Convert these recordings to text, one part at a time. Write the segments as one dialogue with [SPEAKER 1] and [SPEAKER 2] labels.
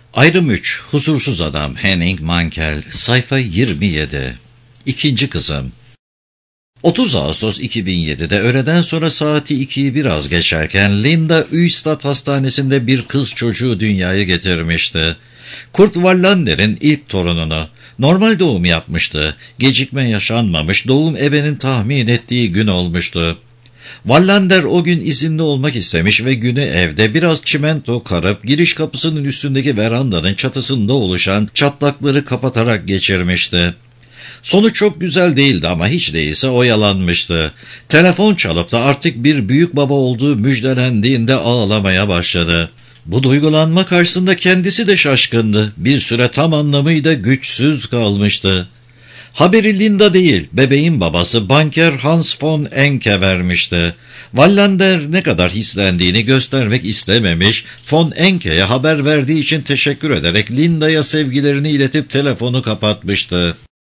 [SPEAKER 1] Ayrım 3. Huzursuz Adam. Henning Mankell. Sayfa 27. İkinci kızım. 30 Ağustos 2007'de öğleden sonra saati 2'yi biraz geçerken Linda Ystad Hastanesi'nde bir kız çocuğu dünyaya getirmişti. Kurt Wallander'in ilk torununu. Normal doğum yapmıştı. Gecikme yaşanmamış, doğum ebenin tahmin ettiği gün olmuştu. Wallander o gün izinli olmak istemiş ve günü evde biraz çimento karıp giriş kapısının üstündeki verandanın çatısında oluşan çatlakları kapatarak geçirmişti. Sonuç çok güzel değildi ama hiç değilse oyalanmıştı. Telefon çalıp da artık bir büyük baba olduğu müjdelendiğinde ağlamaya başladı. Bu duygulanma karşısında kendisi de şaşkındı. Bir süre tam anlamıyla güçsüz kalmıştı. Haberi Linda değil, bebeğin babası banker Hans von Enke vermişti. Wallander ne kadar hislendiğini göstermek istememiş, von Enke'ye haber verdiği için teşekkür ederek Linda'ya sevgilerini iletip telefonu kapatmıştı.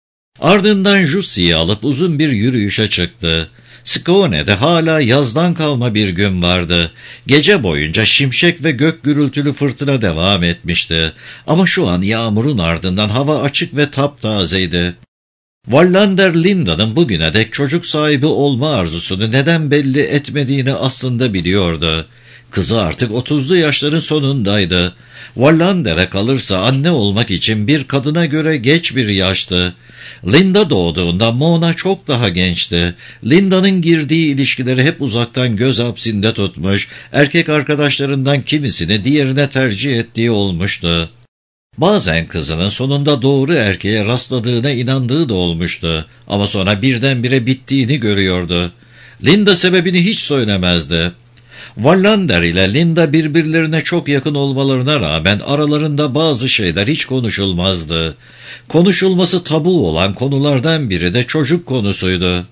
[SPEAKER 1] Ardından Jussi'yi alıp uzun bir yürüyüşe çıktı. Skåne'de hala yazdan kalma bir gün vardı. Gece boyunca şimşek ve gök gürültülü fırtına devam etmişti. Ama şu an yağmurun ardından hava açık ve taptazeydi. Wallander Linda'nın bugüne dek çocuk sahibi olma arzusunu neden belli etmediğini aslında biliyordu. Kızı artık 30'lu yaşların sonundaydı. Wallander'e kalırsa anne olmak için bir kadına göre geç bir yaştı. Linda doğduğunda Mona çok daha gençti. Linda'nın girdiği ilişkileri hep uzaktan göz hapsinde tutmuş, erkek arkadaşlarından kimisini diğerine tercih ettiği olmuştu. Bazen kızının sonunda doğru erkeğe rastladığına inandığı da olmuştu ama sonra birdenbire bittiğini görüyordu. Linda sebebini hiç söylemezdi. Wallander ile Linda birbirlerine çok yakın olmalarına rağmen aralarında bazı şeyler hiç konuşulmazdı. Konuşulması tabu olan konulardan biri de çocuk konusuydu.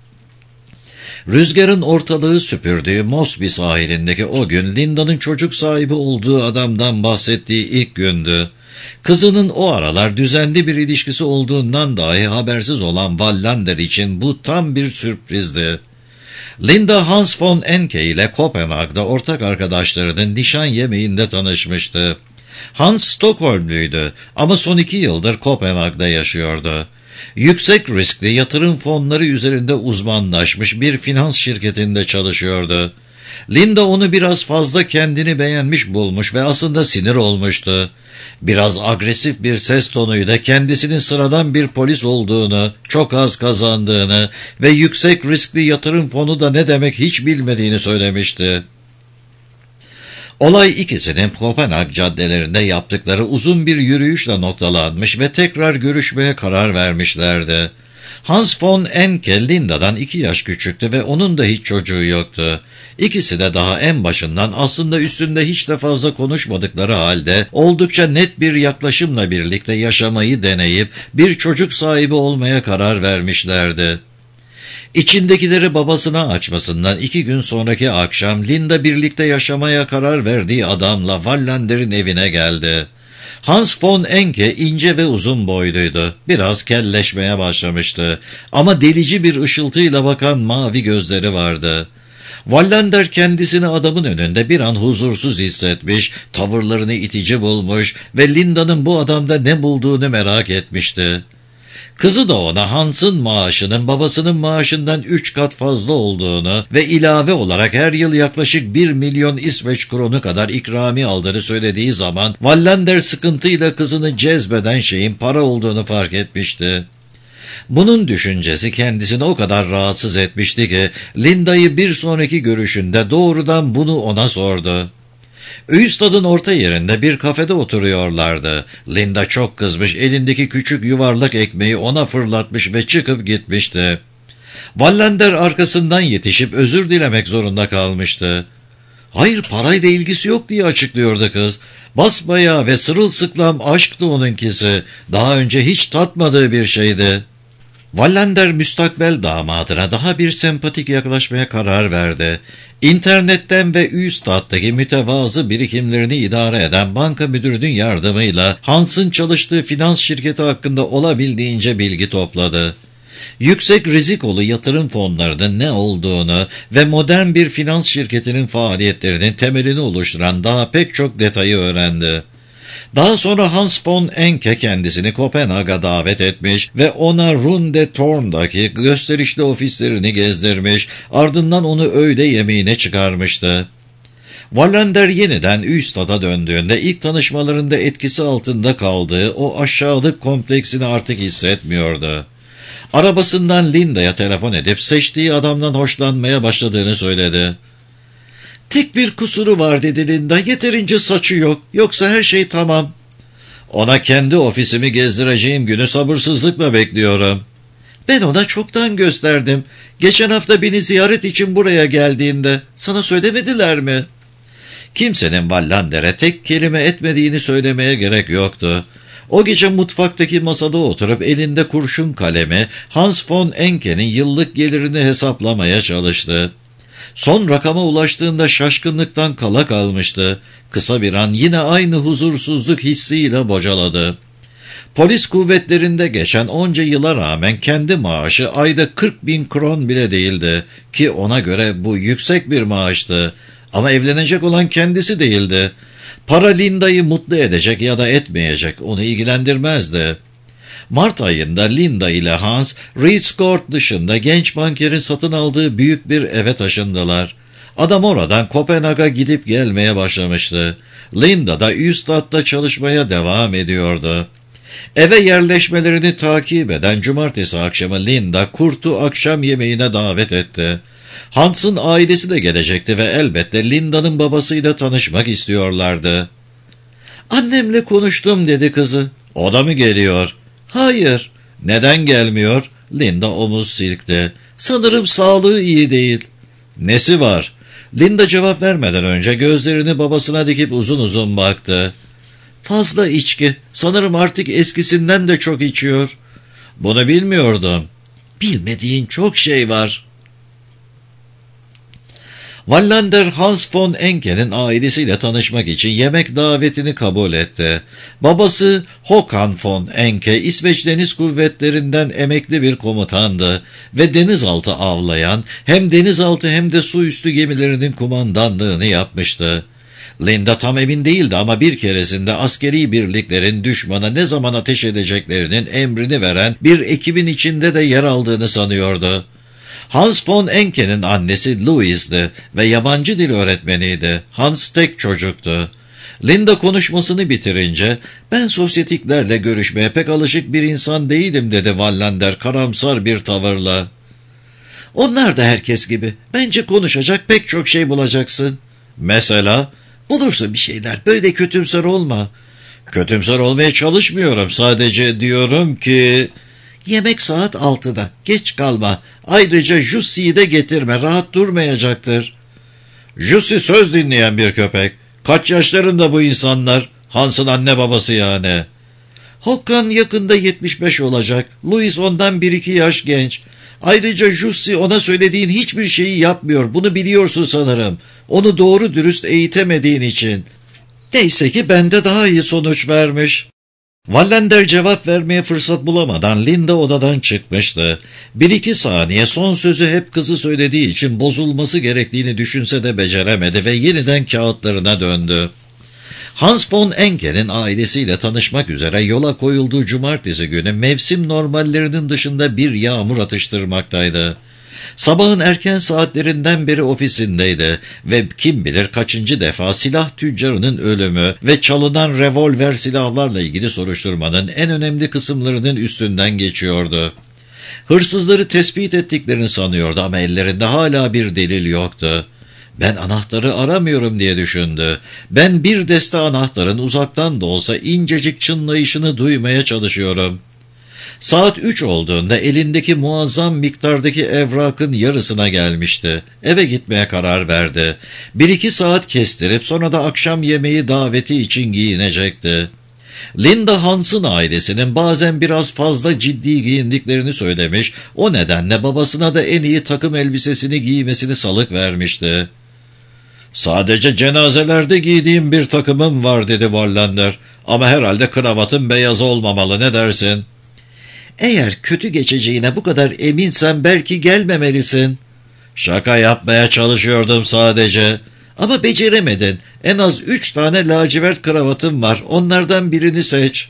[SPEAKER 1] Rüzgarın ortalığı süpürdüğü Mosby sahilindeki o gün Linda'nın çocuk sahibi olduğu adamdan bahsettiği ilk gündü. Kızının o aralar düzenli bir ilişkisi olduğundan dahi habersiz olan Wallander için bu tam bir sürprizdi. Linda Hans von Enke ile Kopenhag'da ortak arkadaşlarının nişan yemeğinde tanışmıştı. Hans Stockholmluydu ama son 2 yıldır Kopenhag'da yaşıyordu. Yüksek riskli yatırım fonları üzerinde uzmanlaşmış bir finans şirketinde çalışıyordu. Linda onu biraz fazla kendini beğenmiş bulmuş ve aslında sinir olmuştu. Biraz agresif bir ses tonuyla kendisinin sıradan bir polis olduğunu, çok az kazandığını ve yüksek riskli yatırım fonu da ne demek hiç bilmediğini söylemişti. Olay ikisinin Kopenhag caddelerinde yaptıkları uzun bir yürüyüşle noktalanmış ve tekrar görüşmeye karar vermişlerdi. Hans von Enke Linda'dan 2 yaş küçüktü ve onun da hiç çocuğu yoktu. İkisi de daha en başından aslında üstünde hiç de fazla konuşmadıkları halde oldukça net bir yaklaşımla birlikte yaşamayı deneyip bir çocuk sahibi olmaya karar vermişlerdi. İçindekileri babasına açmasından 2 gün sonraki akşam Linda birlikte yaşamaya karar verdiği adamla Wallander'in evine geldi. Hans von Enke ince ve uzun boyluydu. Biraz kelleşmeye başlamıştı. Ama delici bir ışıltıyla bakan mavi gözleri vardı. Wallander kendisini adamın önünde bir an huzursuz hissetmiş, tavırlarını itici bulmuş ve Linda'nın bu adamda ne bulduğunu merak etmişti. Kızı da ona Hans'ın maaşının babasının maaşından 3 kat fazla olduğunu ve ilave olarak her yıl yaklaşık 1 milyon İsveç kronu kadar ikrami aldığını söylediği zaman Wallander sıkıntıyla kızını cezbeden şeyin para olduğunu fark etmişti. Bunun düşüncesi kendisini o kadar rahatsız etmişti ki Linda'yı bir sonraki görüşünde doğrudan bunu ona sordu. Ystad'ın orta yerinde bir kafede oturuyorlardı. Linda çok kızmış, elindeki küçük yuvarlak ekmeği ona fırlatmış ve çıkıp gitmişti. Wallander arkasından yetişip özür dilemek zorunda kalmıştı. "Hayır, parayla ilgisi yok," diye açıklıyordu kız. Basbayağı ve sırılsıklam aşktı onunkisi. Daha önce hiç tatmadığı bir şeydi. Wallander müstakbel damadına daha bir sempatik yaklaşmaya karar verdi. İnternetten ve Ystad'daki mütevazı birikimlerini idare eden banka müdürünün yardımıyla Hans'ın çalıştığı finans şirketi hakkında olabildiğince bilgi topladı. Yüksek rizikolu yatırım fonlarının ne olduğunu ve modern bir finans şirketinin faaliyetlerinin temelini oluşturan daha pek çok detayı öğrendi. Daha sonra Hans von Enke kendisini Kopenhag'a davet etmiş ve ona Runde Torn'daki gösterişli ofislerini gezdirmiş, ardından onu öğle yemeğine çıkarmıştı. Wallander yeniden Ystad'a döndüğünde ilk tanışmalarında etkisi altında kaldığı o aşağılık kompleksini artık hissetmiyordu. Arabasından Linda'ya telefon edip seçtiği adamdan hoşlanmaya başladığını söyledi. "Tek bir kusuru var," dedi Linda. "Yeterince saçı yok. Yoksa her şey tamam." "Ona kendi ofisimi gezdireceğim günü sabırsızlıkla bekliyorum." "Ben ona çoktan gösterdim. Geçen hafta beni ziyaret için buraya geldiğinde. Sana söylemediler mi?" Kimsenin Wallander'e tek kelime etmediğini söylemeye gerek yoktu. O gece mutfaktaki masada oturup elinde kurşun kalemi Hans von Enke'nin yıllık gelirini hesaplamaya çalıştı. Son rakama ulaştığında şaşkınlıktan kala kalmıştı. Kısa bir an yine aynı huzursuzluk hissiyle bocaladı. Polis kuvvetlerinde geçen onca yıla rağmen kendi maaşı ayda 40.000 kron bile değildi ki ona göre bu yüksek bir maaştı. Ama evlenecek olan kendisi değildi. Para Linda'yı mutlu edecek ya da etmeyecek, onu ilgilendirmezdi. Mart ayında Linda ile Hans, Rietsgård dışında genç bankerin satın aldığı büyük bir eve taşındılar. Adam oradan Kopenhag'a gidip gelmeye başlamıştı. Linda da Ystad'da çalışmaya devam ediyordu. Eve yerleşmelerini takip eden cumartesi akşamı Linda, Kurt'u akşam yemeğine davet etti. Hans'ın ailesi de gelecekti ve elbette Linda'nın babasıyla tanışmak istiyorlardı. "Annemle konuştum," dedi kızı. "O da mı geliyor?" "Hayır." "Neden gelmiyor?" Linda omuz silkti. "Sanırım sağlığı iyi değil." "Nesi var?" Linda cevap vermeden önce gözlerini babasına dikip uzun uzun baktı. "Fazla içki. Sanırım artık eskisinden de çok içiyor." "Bunu bilmiyordum." "Bilmediğin çok şey var." Wallander, Hans von Enke'nin ailesiyle tanışmak için yemek davetini kabul etti. Babası Håkan von Enke, İsveç Deniz Kuvvetleri'nden emekli bir komutandı ve denizaltı avlayan, hem denizaltı hem de su üstü gemilerinin kumandanlığını yapmıştı. Linda tam emin değildi ama bir keresinde askeri birliklerin düşmana ne zaman ateş edeceklerinin emrini veren bir ekibin içinde de yer aldığını sanıyordu. Hans von Enke'nin annesi Louise'di ve yabancı dil öğretmeniydi. Hans tek çocuktu. Linda konuşmasını bitirince, "Ben sosyetiklerle görüşmeye pek alışık bir insan değilim," dedi Wallander karamsar bir tavırla. "Onlar da herkes gibi. Bence konuşacak pek çok şey bulacaksın." "Mesela?" "Bulursun bir şeyler. Böyle kötümser olma." "Kötümser olmaya çalışmıyorum. Sadece diyorum ki..." "Yemek saat 6'da. Geç kalma. Ayrıca Jussi'yi de getirme. Rahat durmayacaktır." "Jussi söz dinleyen bir köpek. Kaç yaşlarında bu insanlar? Hans'ın anne babası yani." "Håkan yakında 75 olacak. Louis ondan 1-2 yaş genç. Ayrıca Jussi ona söylediğin hiçbir şeyi yapmıyor. Bunu biliyorsun sanırım. Onu doğru dürüst eğitemediğin için. Neyse ki bende daha iyi sonuç vermiş." Wallander cevap vermeye fırsat bulamadan Linda odadan çıkmıştı. 1-2 saniye son sözü hep kızı söylediği için bozulması gerektiğini düşünse de beceremedi ve yeniden kağıtlarına döndü. Hans von Enke'nin ailesiyle tanışmak üzere yola koyulduğu cumartesi günü mevsim normallerinin dışında bir yağmur atıştırmaktaydı. Sabahın erken saatlerinden beri ofisindeydi ve kim bilir kaçıncı defa silah tüccarının ölümü ve çalınan revolver silahlarla ilgili soruşturmanın en önemli kısımlarının üstünden geçiyordu. Hırsızları tespit ettiklerini sanıyordu ama ellerinde hala bir delil yoktu. "Ben anahtarı aramıyorum," diye düşündü. "Ben bir deste anahtarın uzaktan da olsa incecik çınlayışını duymaya çalışıyorum." Saat 3 olduğunda elindeki muazzam miktardaki evrakın yarısına gelmişti. Eve gitmeye karar verdi. 1-2 saat kestirip sonra da akşam yemeği daveti için giyinecekti. Linda Hans'ın ailesinin bazen biraz fazla ciddi giyindiklerini söylemiş, o nedenle babasına da en iyi takım elbisesini giymesini salık vermişti. "Sadece cenazelerde giydiğim bir takımım var," dedi Wallander. "Ama herhalde kravatın beyaz olmamalı, ne dersin?" "Eğer kötü geçeceğine bu kadar eminsen belki gelmemelisin." "Şaka yapmaya çalışıyordum sadece." Ama beceremedin. En az 3 tane lacivert kravatım var. Onlardan birini seç.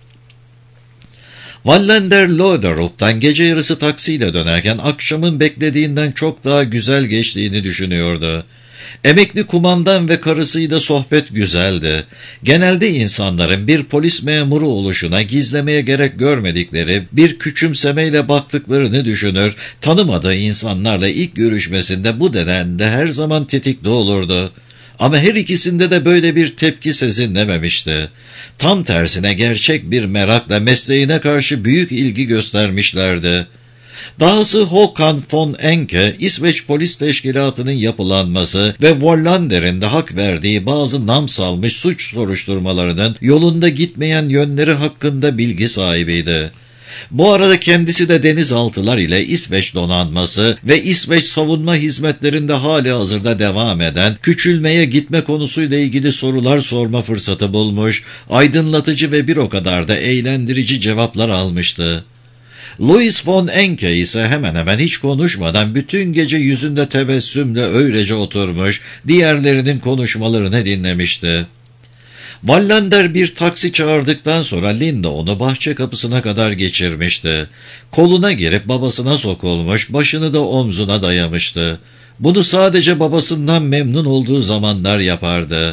[SPEAKER 1] Wallander Loderup'tan gece yarısı taksiyle dönerken akşamın beklediğinden çok daha güzel geçtiğini düşünüyordu. Emekli kumandan ve karısıyla sohbet güzeldi. Genelde insanların bir polis memuru oluşuna gizlemeye gerek görmedikleri bir küçümsemeyle baktıklarını düşünür, tanımadığı insanlarla ilk görüşmesinde bu nedenle her zaman tetikte olurdu. Ama her ikisinde de böyle bir tepki sezinlememişti. Tam tersine gerçek bir merakla mesleğine karşı büyük ilgi göstermişlerdi. Dahası Håkan von Enke, İsveç Polis Teşkilatı'nın yapılanması ve Wallander'in de hak verdiği bazı nam salmış suç soruşturmalarının yolunda gitmeyen yönleri hakkında bilgi sahibiydi. Bu arada kendisi de denizaltılar ile İsveç donanması ve İsveç savunma hizmetlerinde hali hazırda devam eden küçülmeye gitme konusuyla ilgili sorular sorma fırsatı bulmuş, aydınlatıcı ve bir o kadar da eğlendirici cevaplar almıştı. Louis von Enke ise hemen hemen hiç konuşmadan bütün gece yüzünde tebessümle öylece oturmuş, diğerlerinin konuşmalarını dinlemişti. Wallander bir taksi çağırdıktan sonra Linda onu bahçe kapısına kadar geçirmişti. Koluna girip babasına sokulmuş, başını da omzuna dayamıştı. Bunu sadece babasından memnun olduğu zamanlar yapardı.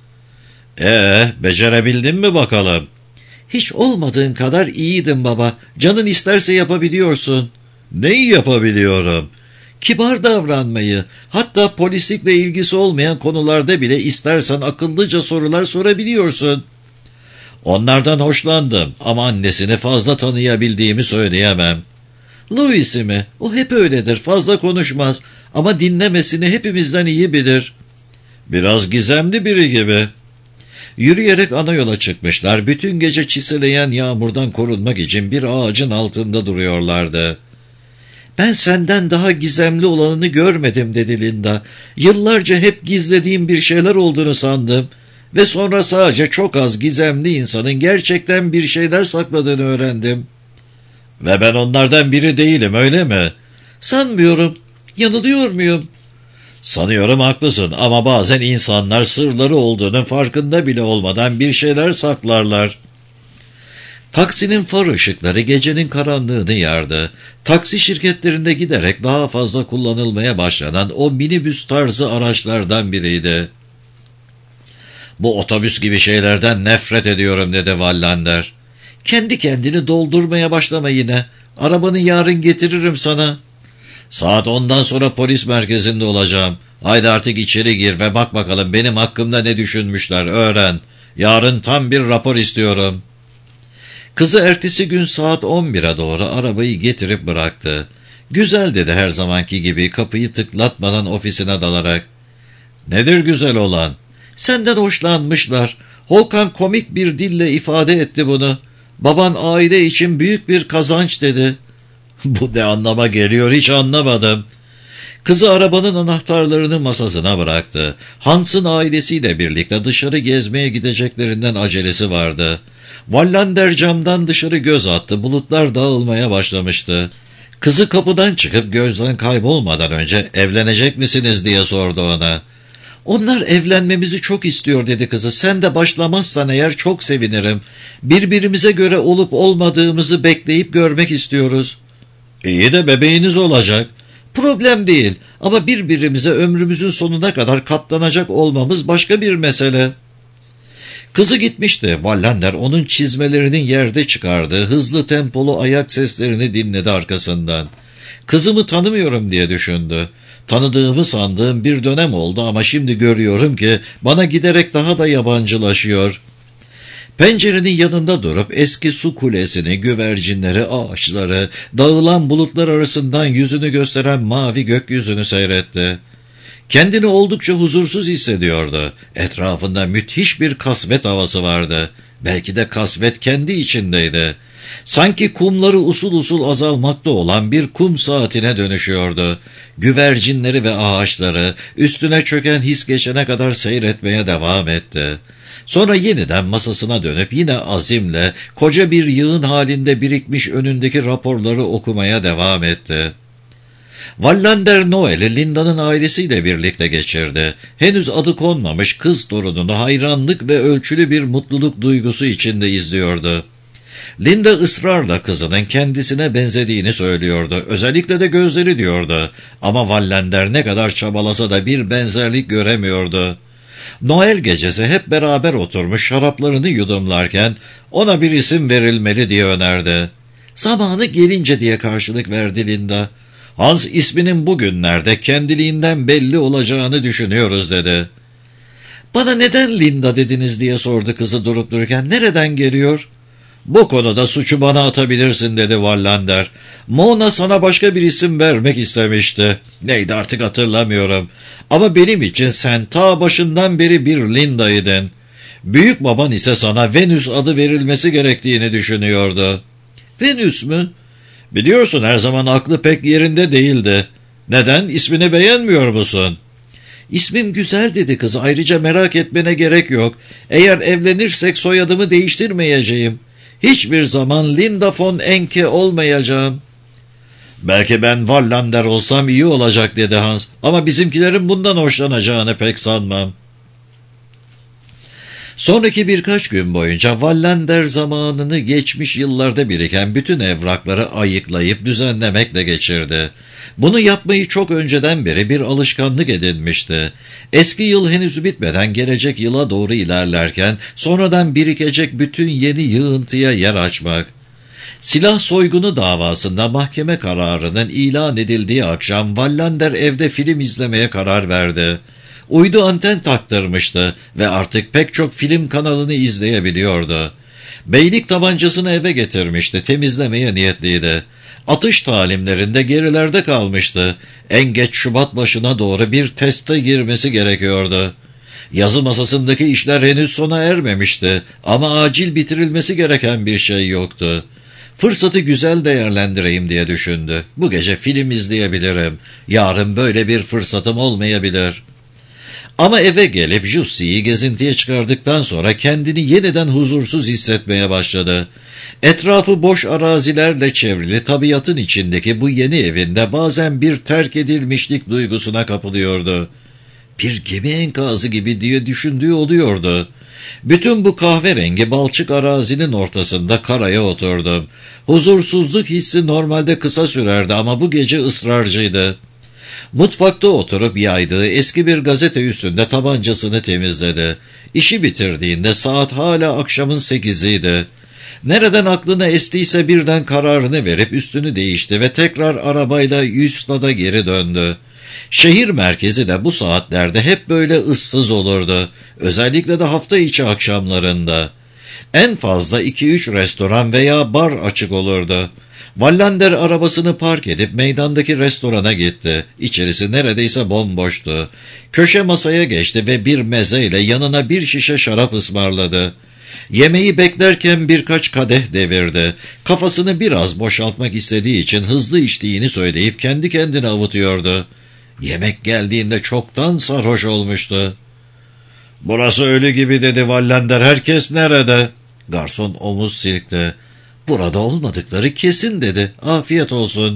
[SPEAKER 1] Becerebildin mi bakalım? Hiç olmadığın kadar iyiydin baba. Canın isterse yapabiliyorsun. Neyi yapabiliyorum? Kibar davranmayı, hatta polislikle ilgisi olmayan konularda bile istersen akıllıca sorular sorabiliyorsun. Onlardan hoşlandım ama annesini fazla tanıyabildiğimi söyleyemem. Louis'i mi? O hep öyledir, fazla konuşmaz ama dinlemesini hepimizden iyi bilir. Biraz gizemli biri gibi. Yürüyerek ana yola çıkmışlar. Bütün gece çiseleyen yağmurdan korunmak için bir ağacın altında duruyorlardı. Ben senden daha gizemli olanını görmedim dedi Linda. Yıllarca hep gizlediğim bir şeyler olduğunu sandım. Ve sonra sadece çok az gizemli insanın gerçekten bir şeyler sakladığını öğrendim. Ve ben onlardan biri değilim, öyle mi? Sanmıyorum. Yanılıyor muyum? Sanıyorum haklısın ama bazen insanlar sırları olduğunun farkında bile olmadan bir şeyler saklarlar. Taksinin far ışıkları gecenin karanlığını yardı. Taksi şirketlerinde giderek daha fazla kullanılmaya başlanan o minibüs tarzı araçlardan biriydi. Bu otobüs gibi şeylerden nefret ediyorum dedi Wallander. Kendi kendini doldurmaya başlama yine. Arabanı yarın getiririm sana. Saat 10'dan sonra polis merkezinde olacağım. Haydi artık içeri gir ve bak bakalım benim hakkımda ne düşünmüşler, öğren. Yarın tam bir rapor istiyorum. Kızı ertesi gün saat 11'e doğru arabayı getirip bıraktı. Güzel dedi her zamanki gibi kapıyı tıklatmadan ofisine dalarak. Nedir güzel olan? Senden hoşlanmışlar. Håkan komik bir dille ifade etti bunu. Baban aile için büyük bir kazanç dedi. Bu ne anlama geliyor hiç anlamadım. Kızı arabanın anahtarlarını masasına bıraktı. Hans'ın ailesiyle birlikte dışarı gezmeye gideceklerinden acelesi vardı. Wallander camdan dışarı göz attı. Bulutlar dağılmaya başlamıştı. Kızı kapıdan çıkıp gözden kaybolmadan önce evlenecek misiniz diye sordu ona. Onlar evlenmemizi çok istiyor dedi kızı. Sen de başlamazsan eğer çok sevinirim. Birbirimize göre olup olmadığımızı bekleyip görmek istiyoruz. İyi de bebeğiniz olacak. Problem değil ama birbirimize ömrümüzün sonuna kadar katlanacak olmamız başka bir mesele. Kızı gitmişti. Wallander onun çizmelerinin yerde çıkardığı hızlı tempolu ayak seslerini dinledi arkasından. Kızımı tanımıyorum diye düşündü. Tanıdığımı sandığım bir dönem oldu ama şimdi görüyorum ki bana giderek daha da yabancılaşıyor. Pencerenin yanında durup eski su kulesini, güvercinleri, ağaçları, dağılan bulutlar arasından yüzünü gösteren mavi gökyüzünü seyretti. Kendini oldukça huzursuz hissediyordu. Etrafında müthiş bir kasvet havası vardı. Belki de kasvet kendi içindeydi. Sanki kumları usul usul azalmakta olan bir kum saatine dönüşüyordu. Güvercinleri ve ağaçları üstüne çöken his geçene kadar seyretmeye devam etti. Sonra yeniden masasına dönüp yine azimle koca bir yığın halinde birikmiş önündeki raporları okumaya devam etti. Wallander Noel'i Linda'nın ailesiyle birlikte geçirdi. Henüz adı konmamış kız torununu hayranlık ve ölçülü bir mutluluk duygusu içinde izliyordu. Linda ısrarla kızının kendisine benzediğini söylüyordu. Özellikle de gözleri diyordu. Ama Wallander ne kadar çabalasa da bir benzerlik göremiyordu. Noel gecesi hep beraber oturmuş şaraplarını yudumlarken ona bir isim verilmeli diye önerdi. Zamanı gelince diye karşılık verdi Linda. Hans isminin bugünlerde kendiliğinden belli olacağını düşünüyoruz dedi. Bana neden Linda dediniz diye sordu kızı durup dururken. Nereden geliyor? Bu konuda suçu bana atabilirsin dedi Wallander. Mona sana başka bir isim vermek istemişti. Neydi artık hatırlamıyorum. Ama benim için sen ta başından beri bir Linda'ydın. Büyük baban ise sana Venüs adı verilmesi gerektiğini düşünüyordu. Venüs mü? Biliyorsun her zaman aklı pek yerinde değildi. Neden? İsmini beğenmiyor musun? İsmim güzel dedi kız. Ayrıca merak etmene gerek yok. Eğer evlenirsek soyadımı değiştirmeyeceğim. Hiçbir zaman Linda von Enke olmayacağım. Belki ben Wallander olsam iyi olacak dedi Hans. Ama bizimkilerin bundan hoşlanacağını pek sanmam. Sonraki birkaç gün boyunca Wallander zamanını geçmiş yıllarda biriken bütün evrakları ayıklayıp düzenlemekle geçirdi. Bunu yapmayı çok önceden beri bir alışkanlık edinmişti. Eski yıl henüz bitmeden gelecek yıla doğru ilerlerken sonradan birikecek bütün yeni yığıntıya yer açmak. Silah soygunu davasında mahkeme kararının ilan edildiği akşam Wallander evde film izlemeye karar verdi. Uydu anten taktırmıştı ve artık pek çok film kanalını izleyebiliyordu. Beylik tabancasını eve getirmişti, temizlemeye niyetliydi. Atış talimlerinde gerilerde kalmıştı. En geç Şubat başına doğru bir teste girmesi gerekiyordu. Yazı masasındaki işler henüz sona ermemişti ama acil bitirilmesi gereken bir şey yoktu. Fırsatı güzel değerlendireyim diye düşündü. Bu gece film izleyebilirim. Yarın böyle bir fırsatım olmayabilir. Ama eve gelip Jussie'yi gezintiye çıkardıktan sonra kendini yeniden huzursuz hissetmeye başladı. Etrafı boş arazilerle çevrili tabiatın içindeki bu yeni evinde bazen bir terk edilmişlik duygusuna kapılıyordu. Bir gemi enkazı gibi diye düşündüğü oluyordu. Bütün bu kahverengi balçık arazinin ortasında karaya oturdum. Huzursuzluk hissi normalde kısa sürerdi ama bu gece ısrarcıydı. Mutfakta oturup yaydığı eski bir gazete üstünde tabancasını temizledi. İşi bitirdiğinde saat hala akşamın 8'iydi. Nereden aklına estiyse birden kararını verip üstünü değişti ve tekrar arabayla Yusna'da geri döndü. Şehir merkezi de bu saatlerde hep böyle ıssız olurdu. Özellikle de hafta içi akşamlarında. En fazla 2-3 restoran veya bar açık olurdu. Wallander arabasını park edip meydandaki restorana gitti. İçerisi neredeyse bomboştu. Köşe masaya geçti ve bir mezeyle yanına bir şişe şarap ısmarladı. Yemeği beklerken birkaç kadeh devirdi. Kafasını biraz boşaltmak istediği için hızlı içtiğini söyleyip kendi kendine avutuyordu. Yemek geldiğinde çoktan sarhoş olmuştu. "Burası ölü gibi" dedi Wallander. "Herkes nerede?" Garson omuz silkti. "Burada olmadıkları kesin" dedi. "Afiyet olsun."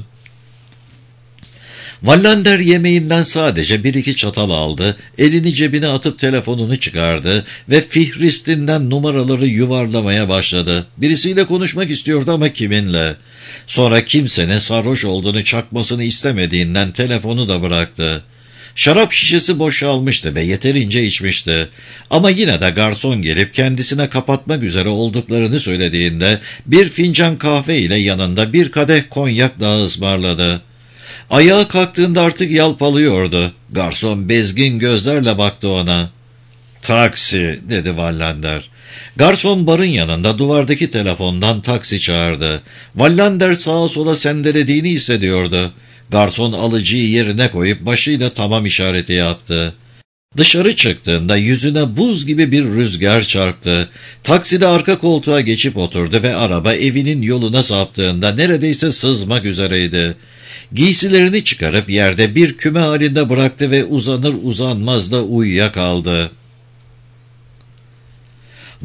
[SPEAKER 1] Wallander yemeğinden sadece 1-2 çatal aldı, elini cebine atıp telefonunu çıkardı ve fihristinden numaraları yuvarlamaya başladı. Birisiyle konuşmak istiyordu ama kiminle? Sonra kimsenin sarhoş olduğunu çakmasını istemediğinden telefonu da bıraktı. Şarap şişesi boşalmıştı ve yeterince içmişti. Ama yine de garson gelip kendisine kapatmak üzere olduklarını söylediğinde bir fincan kahve ile yanında bir kadeh konyak daha ısmarladı. Ayağa kalktığında artık yalpalıyordu. Garson bezgin gözlerle baktı ona. "Taksi" dedi Wallander. Garson barın yanında duvardaki telefondan taksi çağırdı. Wallander sağa sola sendelediğini hissediyordu. Garson alıcıyı yerine koyup başıyla tamam işareti yaptı. Dışarı çıktığında yüzüne buz gibi bir rüzgar çarptı. Takside arka koltuğa geçip oturdu ve araba evinin yoluna saptığında neredeyse sızmak üzereydi. Giysilerini çıkarıp yerde bir küme halinde bıraktı ve uzanır uzanmaz da uyuyakaldı.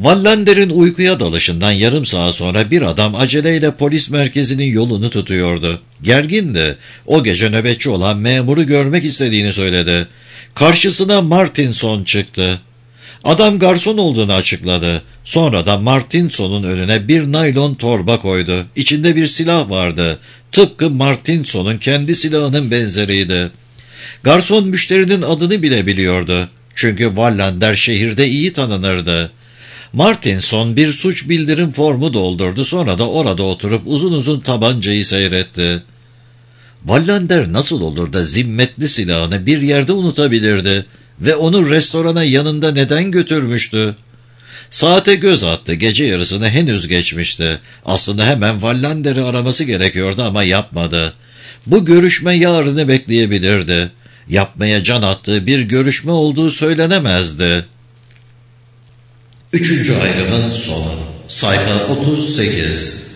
[SPEAKER 1] Wallander'in uykuya dalışından yarım saat sonra bir adam aceleyle polis merkezinin yolunu tutuyordu. Gergindi. O gece nöbetçi olan memuru görmek istediğini söyledi. Karşısına Martinson çıktı. Adam garson olduğunu açıkladı. Sonra da Martinson'un önüne bir naylon torba koydu. İçinde bir silah vardı. Tıpkı Martinson'un kendi silahının benzeriydi. Garson müşterinin adını bile biliyordu. Çünkü Wallander şehirde iyi tanınırdı. Martinson bir suç bildirim formu doldurdu, sonra da orada oturup uzun uzun tabancayı seyretti. Wallander nasıl olur da zimmetli silahını bir yerde unutabilirdi ve onu restorana yanında neden götürmüştü? Saate göz attı, gece yarısını henüz geçmişti. Aslında hemen Wallander'i araması gerekiyordu ama yapmadı. Bu görüşme yarını bekleyebilirdi. Yapmaya can attığı bir görüşme olduğu söylenemezdi. 3. ayrımın sonu. Sayfa 38.